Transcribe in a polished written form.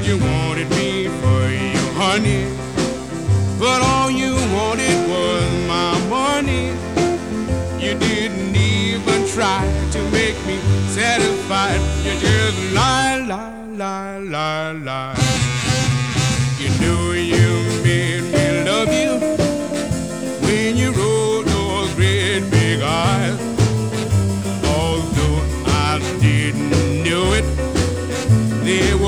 you wanted me for your honey, but all you wanted was my money. You didn't even try to make me satisfied. You just lie, lie, lie, lie, lie. You knew you made me love you when you rolled those great big eyes. Although I didn't know it, they were